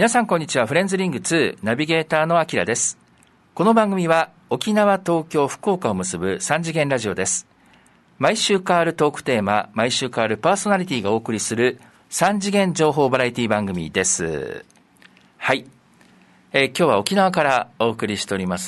皆さんこんにちは。フレンズリング2ナビゲーターのあきらです。この番組は沖縄、東京、福岡を結ぶ3次元ラジオです。毎週変わるトークテーマ、毎週変わるパーソナリティがお送りする3次元情報バラエティ番組です。はい、今日は沖縄からお送りしております。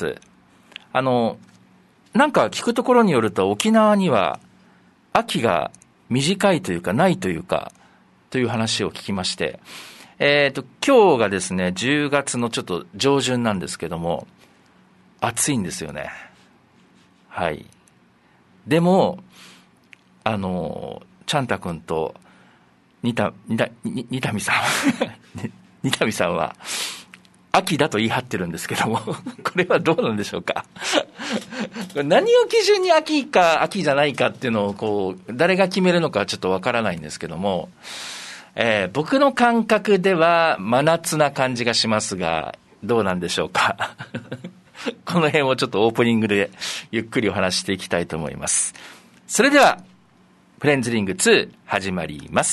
なんか聞くところによると沖縄には秋が短いというかないというかという話を聞きまして、今日がですね10月のちょっと上旬なんですけども暑いんですよね。はい。でもチャンタ君とニタミさんニタミさんは秋だと言い張ってるんですけどもこれはどうなんでしょうか何を基準に秋か秋じゃないかっていうのをこう誰が決めるのかちょっとわからないんですけども、僕の感覚では真夏な感じがしますがどうなんでしょうかこの辺をちょっとオープニングでゆっくりお話していきたいと思います。それではフレンズリング2始まります。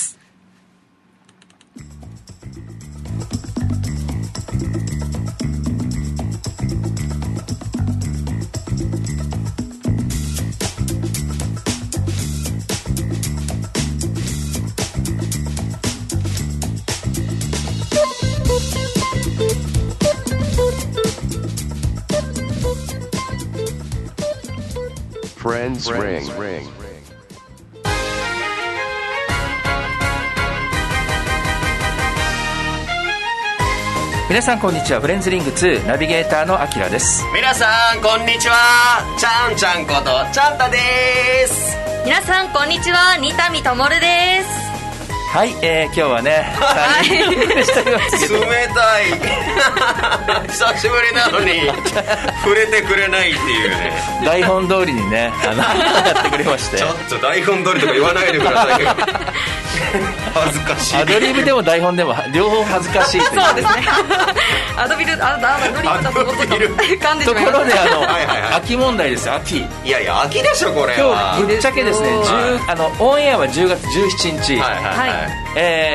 Friends Ring。 皆さんこんにちは。フレンズリング2ナビゲーターのあきらです。 皆さんこんにちは。ちゃんちゃんことちゃんたです。 皆さんこんにちは。ニタミともるです。 はい、今日はね3人しておりますけど冷たい久しぶりなのに触れてくれないっていうね台本通りにねやってくれましてちょっと台本通りとか言わないでくださいよ恥ずかしい。 アドリブでも台本でも両方恥ずかしいというそうですねアドリブだと思ってた噛んでしとこまいました。 ろではいはいはい、 秋問題です。秋いやいや秋でしょこれ今は。 日ぶっちゃけですねオンエアは10月17日、 はいはいはい、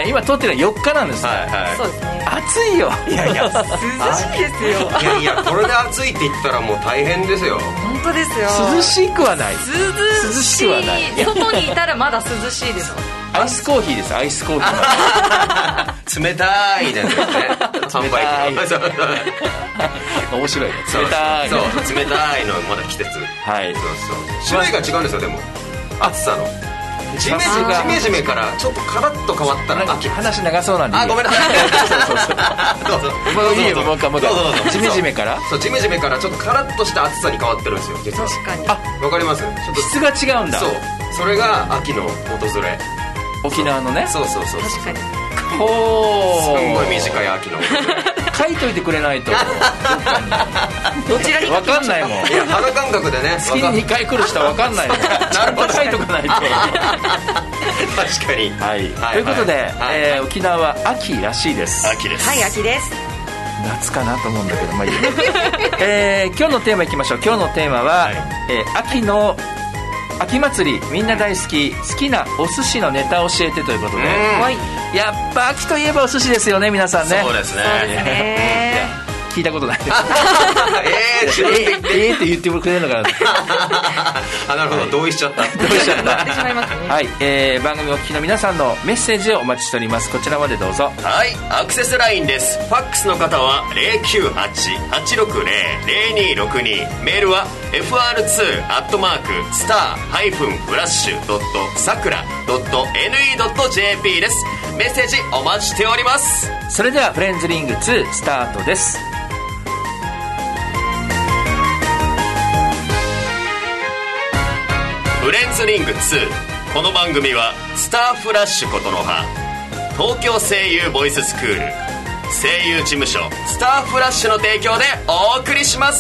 今撮ってるのは4日なんですね、 はいはい、 そうですね。 暑いよ。 いやいや涼しいですよ。 いやいやこれで暑いって言ったらもう大変ですよ。 本当ですよ。 涼しくはない。 涼しくはない。 外にいたらまだ涼しいです。 アイスコーヒーです。アイスコーヒー冷たいですよね。 冷たいそう面白い。冷たい。 そう冷たいのまだ季節。 はい。 そうそう種類が違うんですよ。でも暑さのジメジメからちょっとカラッと変わったら秋。 話長そうなんでいい。 あ、ごめんなさい。どうぞいいよ。もうジメジメからそうジメジメからちょっとカラッとした暑さに変わってるんですよ実は。 確かに。 あ、わかります。ちょっと質が違うんだ。 そうそれが秋の訪れ。 沖縄のね。 そう確かに。 ほーすんごい短い秋の書いといてくれないとどちらに分かんないもん。 いや肌感覚でね月に2回来る人は分かんないの。ちゃんと書いとかないと確かに。 はい、 はい、 ということで、 はい沖縄は秋らしいです。 秋です。 はい、秋です。 夏かなと思うんだけど、まあいいや今日のテーマいきましょう。今日のテーマは、秋の秋祭りみんな大好き好きなお寿司のネタを教えてということで、やっぱ秋といえばお寿司ですよね皆さんね。 そうですね。 そうですね。 聞いたことないですって言ってくれるのかなあ、なるほど、同意しちゃったはい、番組お聞きの皆さんのメッセージをお待ちしております。こちらまでどうぞ。 はい、アクセスラインです。ファックスの方は 098-860-0262、メールは fr2@star-flash.sakura.ne.jp です。メッセージお待ちしております。 それではフレンズリング2スタートです。 フレンズリング2。この番組はスターフラッシュことの葉、東京声優ボイススクール、声優事務所スターフラッシュの提供でお送りします。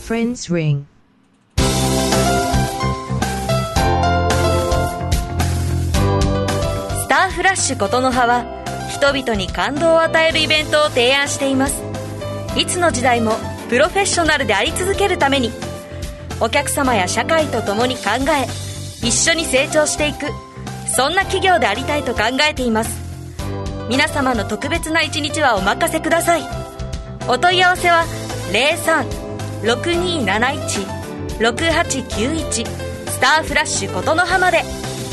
Friends Ring。 スターフラッシュことの葉は人々に感動を与えるイベントを提案しています。いつの時代もプロフェッショナルであり続けるために、お客様や社会と共に考え、一緒に成長していく、そんな企業でありたいと考えています。皆様の特別な一日はお任せください。お問い合わせは 03-6271-6891 スターフラッシュことの葉まで。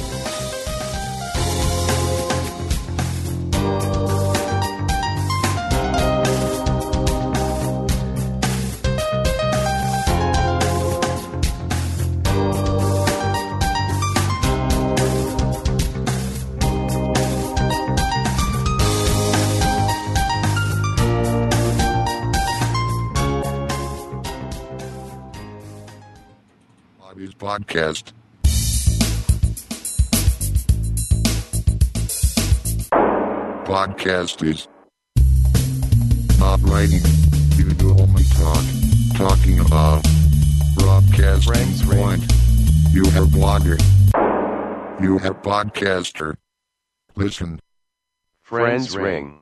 Podcast. Podcast is not writing. You do only talking about broadcast point. You have blogger. You have podcaster. Listen. Friends Ring。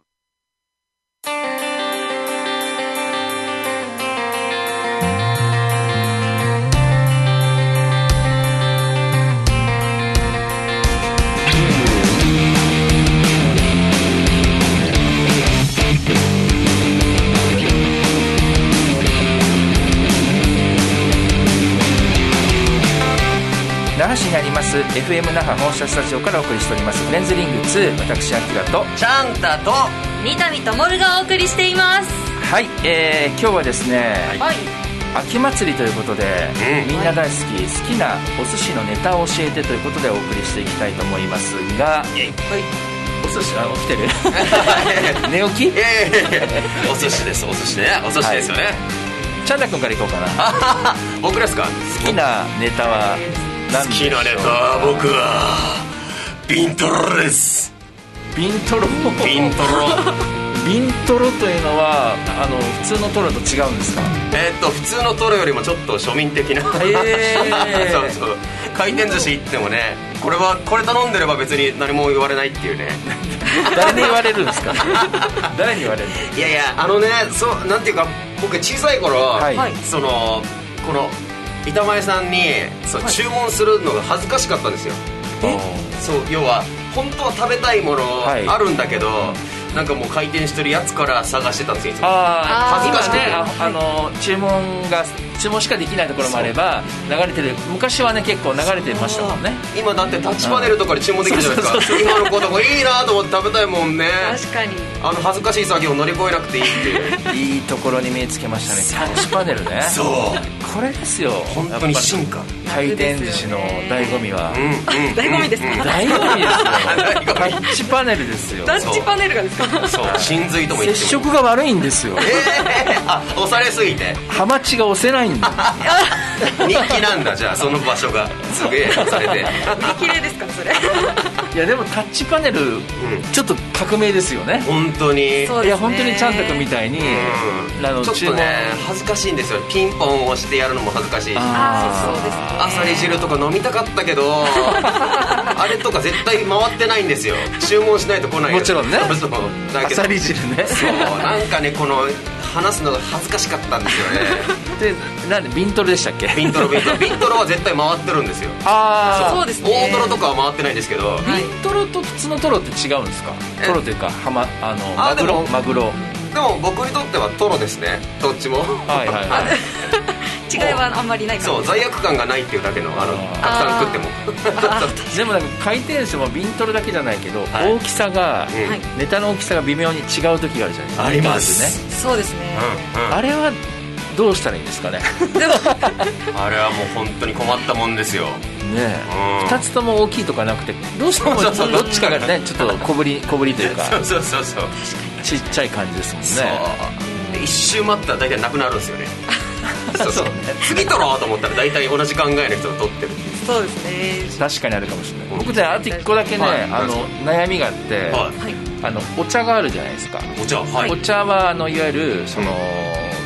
那覇市にあります FM 那覇本社スタジオからお送りしておりますフレンズリング2、私アキラとチャンタと三上智がお送りしています。 はい、今日はですね、 はい、 秋祭りということで、みんな大好きなお寿司のネタを教えてということでお送りしていきたいと思いますが、お寿司起きてる寝起きお寿司です。お寿司ね、お寿司ですよね、はい、 チャンタ君からいこうかな。 僕ですか。 好きなネタは好きなネタは僕はビントロです。 ビントロビントロビントロというのは普通のトロと違うんですか。 普通のトロよりもちょっと庶民的なそうそう、回転寿司行ってもね、これ頼んでれば別に何も言われないっていうね誰に言われるんですか誰に言われる。 いやいや、そうなんていうか、僕小さい頃、はい、この板前さんに注文するのが恥ずかしかったんですよ。そう、要は本当は食べたいものあるんだけど、なんかもう回転してるやつから探してたんですよ。恥ずかしくて、注文しかできないところもあれば流れてる、昔はね結構流れてましたもんね。今だってタッチパネルとかで注文できるじゃないですか。今の子とかいいなと思って食べたいもんね。 確かに恥ずかしい作業を乗り越えなくていいっていういいところに目つけましたね。タッチパネルねそう、 これですよ本当に進化。 回転寿司の醍醐味は、 醍醐味ですか。 醍醐味ですよタッチパネルですよ。 タッチパネルがですか。 そう、真髄とも言っても接触が悪いんですよ。 押されすぎてハマチが押せないんだ人気なんだ。じゃあその場所がすげえ押されて売り切れですかそれいやでもタッチパネル、ちょっと革命ですよね本当に。 そうですね、 いや本当にちゃんたくみたいに、 ちょっとね恥ずかしいんですよ。ピンポン押してやるのも恥ずかしいし、 そうですね、 アサリ汁とか飲みたかったけどあれとか絶対回ってないんですよ。注文しないと来ない。 もちろんねそうだけどアサリ汁ね。 そうなんかね、この話すのが恥ずかしかったんですよねで、なんでビントロでしたっけ。 ビントロは絶対回ってるんですよ。 そうですね。 大トロとかは回ってないんですけど、 ビントロと普通のトロって違うんですか。トロというかマグロ。 でも僕にとってはトロですね、どっちも。 はいはいはい違いはあんまりないから。 そう、罪悪感がないっていうだけのたくさん食ってもでもなんか回転寿司もビントロだけじゃないけど、大きさが、ネタの大きさが微妙に違う時があるじゃないですか。 ありますね。 そうですね、 あれはどうしたらいいんですかねあれはもう本当に困ったもんですよね。2つとも大きいとかなくて、どうしてもどっちかがねちょっと小ぶりというかそうちっちゃい感じですもんね。 そう、一周待ったら大体なくなるんですよねそう次取ろうと思ったら大体同じ考えの人が取ってる。 そうですね、 確かにあるかもしれない。僕ねあと1個だけね、悩みがあって、お茶があるじゃないですか。 お茶、はい、 お茶はいわゆるこの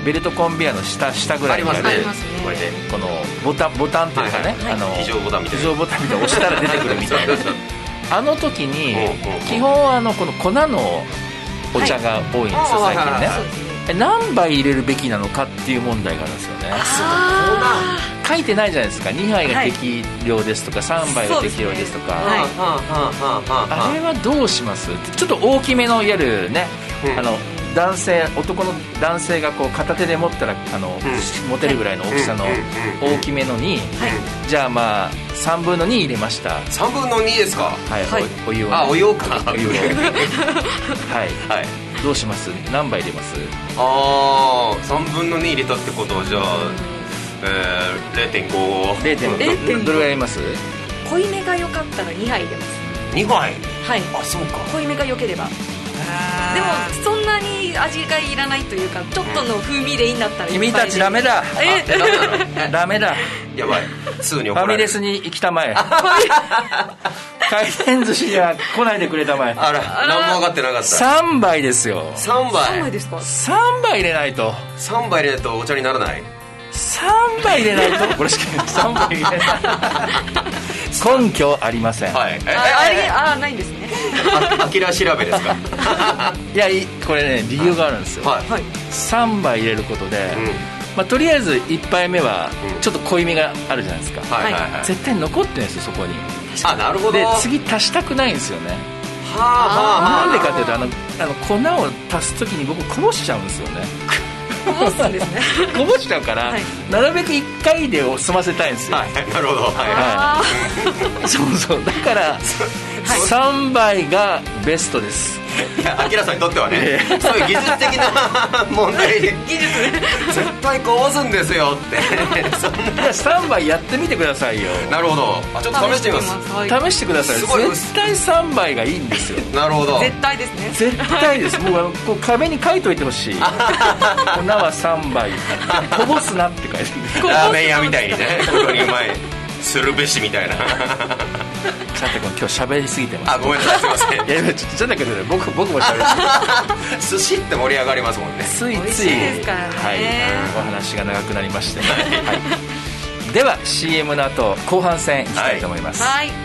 ベルトコンベヤーの下ぐらいにある、 ありますね、これでこのボタンというかね、 非常ボタンみたいな押したら出てくるみたいなあの時に基本この粉のお茶が多いんですよ、最近ね。何杯入れるべきなのかっていう問題があるんですよね。書いてないじゃないですか。2杯が適量ですとか、3杯が適量ですとか、あれはどうします？ちょっと大きめのいわゆるね、男の男性がこう片手で持ったら持てるぐらいの大きさの大きめのに、じゃあまあ3分の2入れました。 3分の2ですか？ はい、お湯を、 お湯をかけて、 はい、どうします？何杯入れます？ 3分の2入れたってことはじゃあ、0.5 どれぐらい入れます？ 濃いめが良かったら2杯入れます。 2杯？ はい、 そうか。 濃いめが良ければ。でもそんなに味がいらないというか、ちょっとの風味でいいんだったら。 君たちダメだ。ダメだ。 やばい。すぐに怒ファられる。 ミレスに行きたまえ。回転寿司には来ないでくれたまえ。 あら、何も分かってなかった。 3杯ですよ。 3杯。 3杯ですか ？3杯入れないと。 3杯入れないとお茶にならない。 3杯入れないと。これしか3杯入れない。根拠ありません。 はい。 ないんですね。 アキラ調べですか？ いや、これね、理由があるんですよ。3杯入れることで、とりあえず1杯目はちょっと濃いめがあるじゃないですか。絶対残ってるんですよ、そこに。 なるほど。 で、次足したくないんですよね。なんでかというと、粉を足す時に僕こぼしちゃうんですよね。 こぼすんですね。 こぼしちゃうから、なるべく1回で済ませたいんですよ。 なるほど。 そうだから3杯がベストです。 いや、アキラさんにとってはね、そういう技術的な問題で絶対こぼすんですよって 3杯やってみてくださいよ。 なるほど。ちょっと試してみます。 試してください。絶対3杯がいいんですよ。 なるほど。 絶対ですね。 絶対です。もうこう壁に書いといてほしい。粉は3杯こぼすなって書いてる。 ラーメン屋みたいにね、本当にうまいするべしみたいな。 ちゃんと今日喋りすぎてます。 ごめんなさい、すいません。 いや、ちょっとだけどね、僕も喋りすぎ。 寿司って盛り上がりますもんね。 ついつい、 美味しいですからね。 お話が長くなりましてね。では CM の後後半戦いきたいと思います。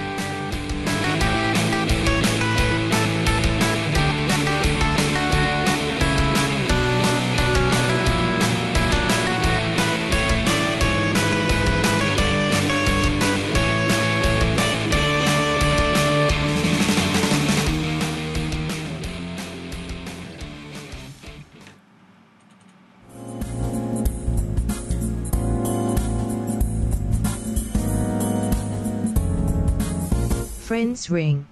Friends Ring。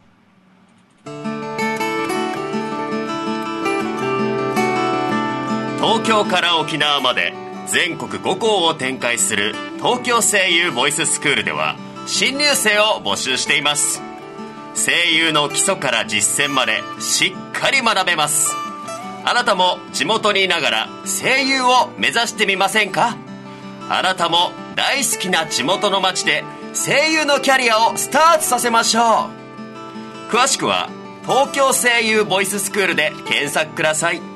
東京から沖縄まで全国5校を展開する東京声優ボイススクールでは新入生を募集しています。声優の基礎から実践までしっかり学べます。あなたも地元にいながら声優を目指してみませんか？あなたも大好きな地元の街で声優のキャリアをスタートさせましょう。詳しくは東京声優ボイススクールで検索ください。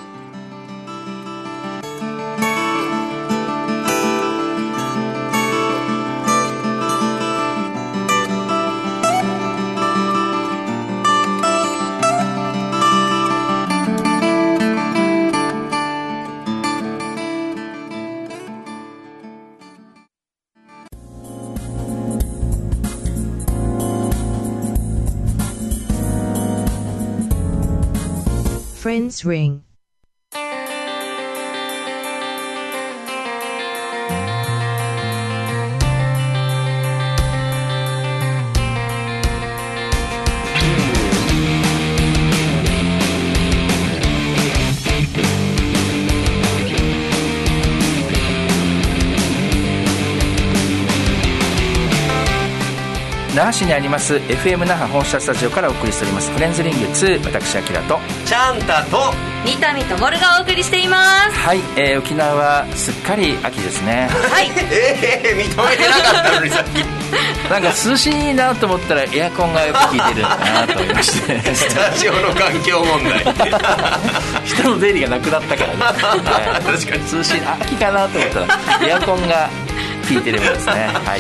Friends Ring。 那覇市にあります FM 那覇本社スタジオからお送りしておりますフレンズリング2、私アキラとチャンタと三谷ともるがお送りしています。 はい、沖縄はすっかり秋ですね。 はい認めてなかったのにさっきなんか涼しいなと思ったらエアコンがよく効いてるんだなと思いましてスタジオの環境問題人の出入りがなくなったからね、はい、 確かに涼しい秋かなと思ったらエアコンが効いてるんですね。はい、 はい、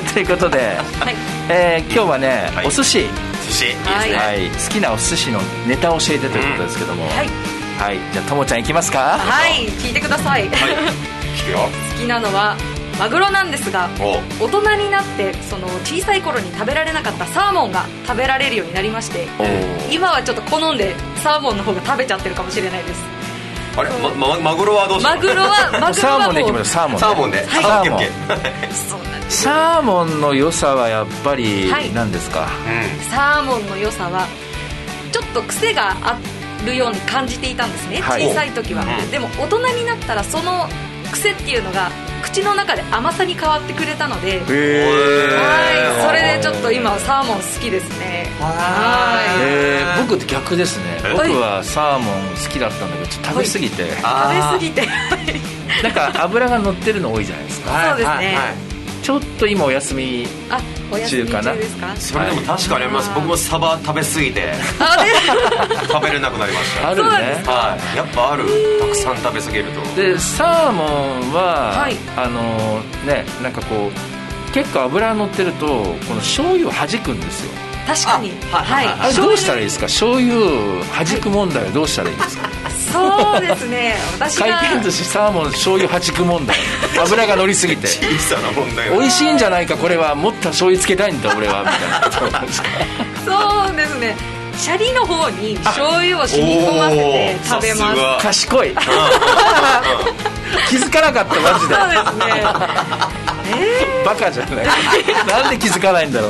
ということで、 はい今日はね、 はい、 お寿司、 寿司いいですね、 はい、好きなお寿司のネタを教えてということですけども、 はいはい、じゃあともちゃんいきますか。 はい聞いてください、 はい、聞くよ。 好きなのはマグロなんですが、大人になってその小さい頃に食べられなかったサーモンが食べられるようになりまして、今はちょっと好んでサーモンの方が食べちゃってるかもしれないです。 あれ、マグロはどうしたの？ マグロはサーモンでいきましょう。サーモンで、 サーモンで、 はい、 サーモンそうなんです。 サーモンの良さはやっぱりはい何ですか？ サーモンの良さはちょっと癖があるように感じていたんですね、 はい、 小さい時は、でも大人になったらその癖っていうのが口の中で甘さに変わってくれたので、はい、それでちょっと今サーモン好きですね。はい、 僕って逆ですね。僕はサーモン好きだったんだけどちょっと食べ過ぎて、 食べ過ぎてなんか脂が乗ってるの多いじゃないですか。 そうですね、 ちょっと今お休み中かな。 ですか？ それでも確かにあります。僕もサバ食べ過ぎて食べれなくなりました。 あるね、 はい、やっぱある。たくさん食べ過ぎると。でサーモンは、はい、ね、なんかこう結構脂が乗ってるとこの醤油を弾くんですよ。 確かに、はい、 あれどうしたらいいですか？醤油弾く問題はどうしたらいいですか？ そうですね、私が回転寿司サーモン醤油弾く問題、油が乗りすぎて小さな問題、 美味しいんじゃないかこれは、もっと醤油つけたいんだ俺はみたいなことなんですか？ そうですね、シャリの方に醤油を染み込ませて食べます。 賢い気づかなかったマジで。 そうですね、 バカじゃないなんで気づかないんだろう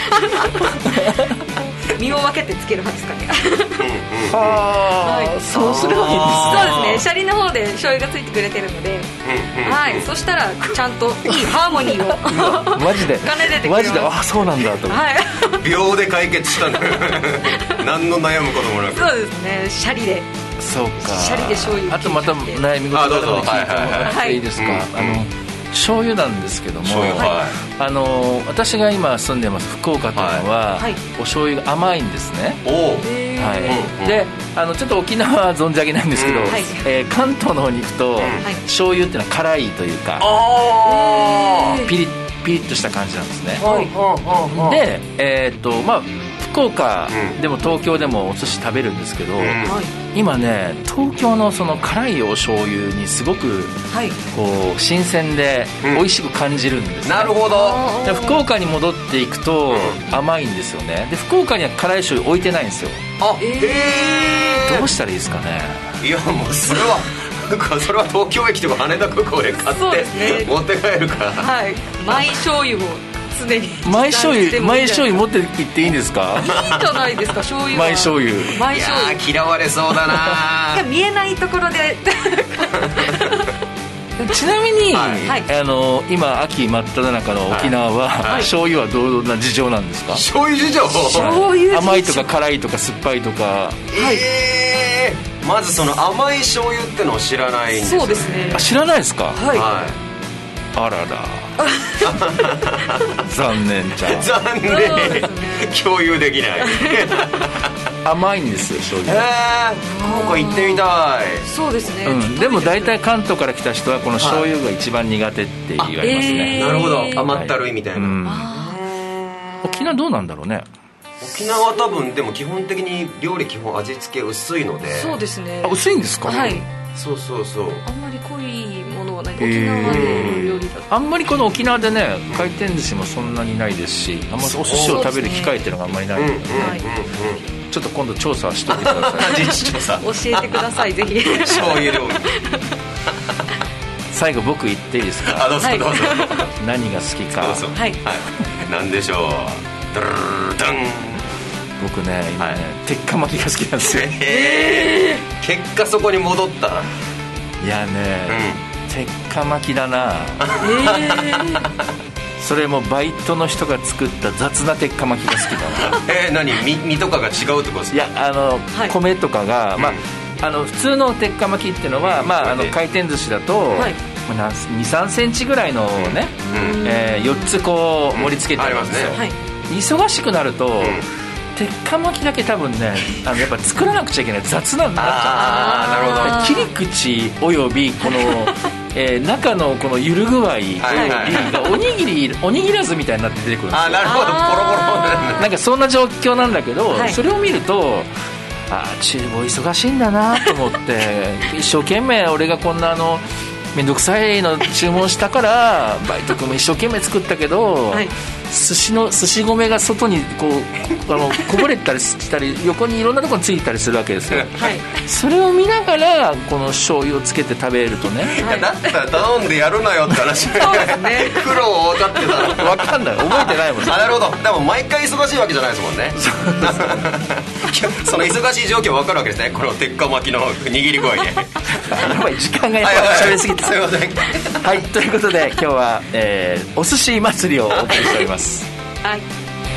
身を分けてつける派ですかねはい、そうすればいいんです。 そうですね、シャリの方で醤油がついてくれてるので、はい、そしたらちゃんといいハーモニーをマジで金出てきます。 マジで、あ、そうなんだと思って、 はい、 秒で解決したんだ何の悩むこともなく。 そうですね、シャリで。 そうか、 シャリで醤油。 あとまた悩み事があるので聞いてもらっていいですか？醤油なんですけども、私が今住んでます福岡というのは、お醤油が甘いんですね。でちょっと沖縄は存じ上げないんですけど、関東の方に行くと、醤油っていうのは辛いというか、ピリッとした感じなんですね。で、福岡でも東京でもお寿司食べるんですけど、今ね東京のその辛いお醤油にすごくこう新鮮で美味しく感じるんですね。 なるほど。 で福岡に戻っていくと甘いんですよね。で福岡には辛い醤油置いてないんですよ。どうしたらいいですかね？ いやもうそれは東京駅とか羽田空港で買って持って帰るから、 はい、マイ醤油を常にマイ醤油持って行っていいんですか？ いいじゃないですか、醤油は。 マイ醤油。 いや嫌われそうだな見えないところでちなみに、今秋真っ只中の沖縄は、醤油はどんな事情なんですか？ 醤油事情、 甘いとか辛いとか酸っぱいとか。 まずその甘い醤油ってのを知らないんですよね。 そうですね。 知らないですか？あらら残念ちゃん。 残念、共有できない甘いんですよ醤油。 福岡行ってみたい。 そうですね、 でも大体関東から来た人はこの醤油が一番苦手って言われますね。 なるほど、甘ったるいみたいな。 沖縄どうなんだろうね。 沖縄は多分でも基本的に料理基本味付け薄いので。 そうですね。 薄いんですか？ はい、 そうあんまり濃いものはない。沖縄の料理だとあんまりこの沖縄でね回転寿司もそんなにないですし、あんまりお寿司を食べる機会っていうのがあんまりないので、ちょっと今度調査しておいてください。 実地調査教えてくださいぜひ。 醤油料理最後僕言っていいですか？ どうぞどうぞ。 何が好きか。 何でしょう。ドゥルルルドン。 僕ね今ね、鉄火巻きが好きなんですよ。 結果そこに戻った。 いやね、鉄火巻きだな。それもバイトの人が作った雑な鉄火巻きが好きだな。 何身とかが違うってことですか？ いや米とかが、普通の鉄火巻きっていうのは、回転寿司だと、 2、3センチぐらいのね、4つこう盛り付けてあるんですよ、 あり忙しくなると、鉄火巻きだけ多分ねやっぱ作らなくちゃいけない雑なんだなっちゃうんですよ。なるほど。切り口およびこの中のこのゆる具合およびおにぎらずみたいになって出てくるんですよ。 なるほど、ポロポロなんかそんな状況なんだけど、それを見ると厨房忙しいんだなと思って一生懸命俺がこんなめんどくさいの注文したからバイト君も一生懸命作ったけど、寿司米が外にこぼれたりしたり横にいろんなところについたりするわけですよ、それを見ながらこの醤油をつけて食べるとね、 だったら頼んでやるなよって話。そうですね。苦労を分かってたら分かんない、覚えてないもんね。 なるほど。でも毎回忙しいわけじゃないですもんね。その忙しい状況分かるわけですね、この鉄火巻きの握り具合で。 やばい、時間がやっぱり喋りすぎて、 すいません。 はい、ということで今日は、お寿司祭りをお送りしております。 はい。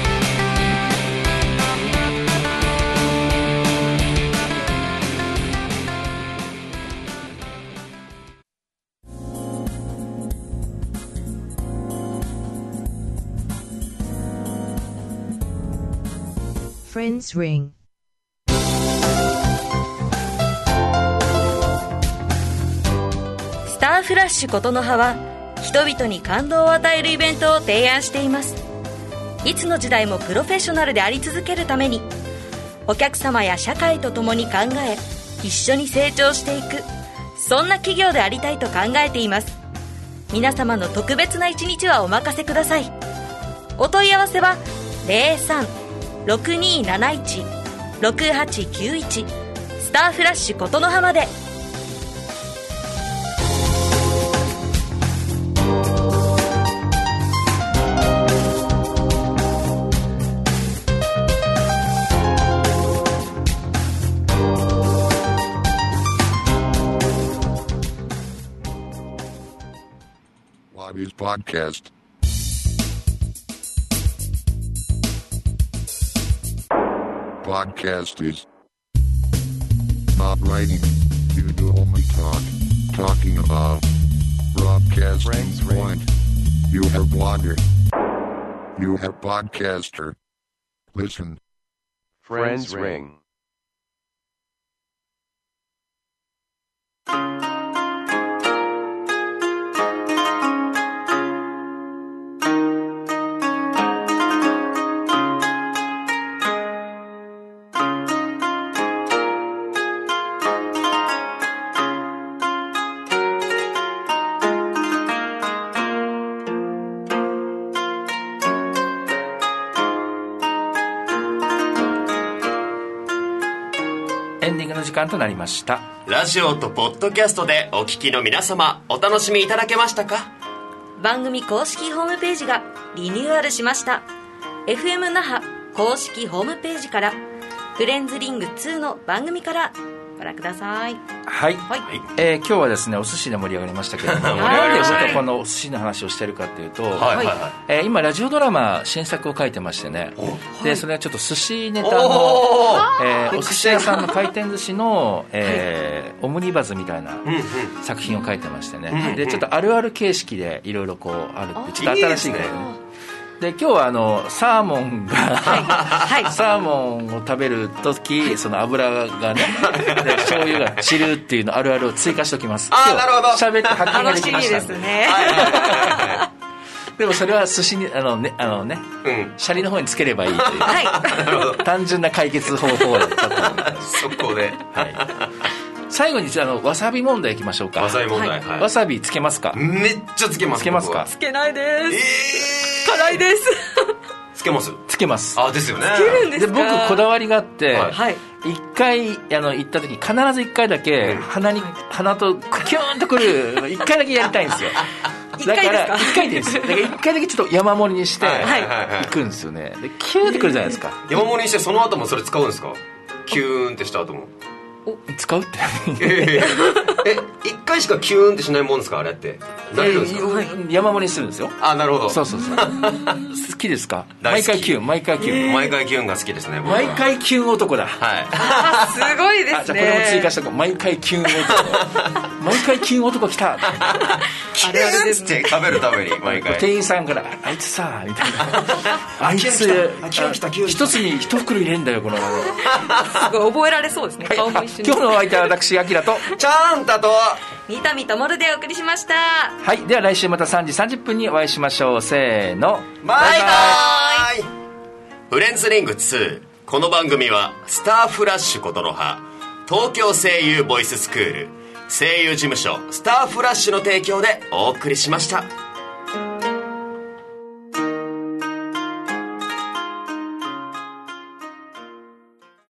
Friends Ring. スターフラッシュことの葉は人々に感動を与えるイベントを提案しています。いつの時代もプロフェッショナルであり続けるために、お客様や社会と共に考え一緒に成長していく、そんな企業でありたいと考えています。皆様の特別な一日はお任せください。お問い合わせは 03-6271-6891 スターフラッシュことの葉まで。 Bobby's Podcast. Podcast is not writing. You do only talking about broadcast point. You have blogger. You have podcaster. Listen. Friends Ring. エンディングの時間となりました。 ラジオとポッドキャストでお聞きの皆様、お楽しみいただけましたか？ 番組公式ホームページがリニューアルしました。 FM 那覇公式ホームページからフレンズリング2の番組からご覧ください。 はい、 はい。 今日はですねお寿司で盛り上がりましたけれども盛り上なんでがりましたね僕はこのお寿司の話をしてるかっていうと、 はい今ラジオドラマ新作を書いてましてね、でそれはちょっと寿司ネタの、お寿司屋さんの回転寿司の、オムニバズみたいな作品を書いてましてね、でちょっとあるある形式でいろいろこうあるってちょっと新しいぐらいでね。で今日はサーモンが、サーモンを食べるときその油がねで醤油が散るっていうのあるあるを追加しておきます。 なるほど。 喋って発見ができました楽しみですね。 でもそれは寿司にシャリの方につければいいという、単純な解決方法だったと思います。 そこで、 最後にわさび問題いきましょうか。 わさび問題、 わさびつけますか？ めっちゃつけます。 つけますか？ つけないです。辛いです。 つけます。 つけます。 ですよね。 つけるんですか？ で僕こだわりがあって、 はい。 一回行った時に必ず一回だけ鼻とクキューンとくる一回だけやりたいんですよ。だから一回でいいです。だから一回だけちょっと山盛りにして行くんですよね。でキューンってくるじゃないですか。 山盛りにしてその後もそれ使うんですか？キューンってした後も。 使うって一回しかキューンってしないもんですかあれって。大丈夫ですか？ 山盛りにするんですよ。 あ、なるほど。 そう好きですか？ 大好き。 毎回キューン毎回キューンが好きですね。 毎回キューン男だ。 はい。 すごいですね。 じゃあこれも追加しとこう。毎回キューン男毎回キューン男来たキューンって食べるために毎回店員さんからあいつさみたいなあいつ一つに一袋入れんだよこのすごい覚えられそうですね、顔も一緒に。 今日のお相手は私アキラとちゃんたと三上ともるでお送りしました。 はい、では来週また3時30分にお会いしましょう。せーの、 バイバイ。フレンズリング2、この番組はスターフラッシュことの葉、東京声優ボイススクール、声優事務所スターフラッシュの提供でお送りしました。